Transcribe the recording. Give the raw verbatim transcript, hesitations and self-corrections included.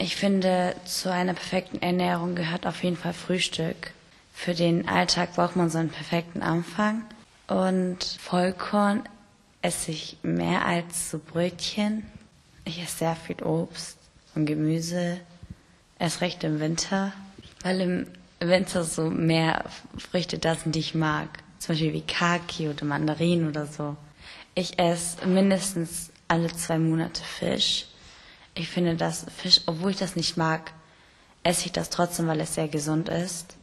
Ich finde, zu einer perfekten Ernährung gehört auf jeden Fall Frühstück. Für den Alltag braucht man so einen perfekten Anfang. Und Vollkorn esse ich mehr als so Brötchen. Ich esse sehr viel Obst und Gemüse, erst recht im Winter, weil im Winter so mehr Früchte da sind, die ich mag. Zum Beispiel wie Kaki oder Mandarinen oder so. Ich esse mindestens alle zwei Monate Fisch. Ich finde, dass Fisch, obwohl ich das nicht mag, esse ich das trotzdem, weil es sehr gesund ist.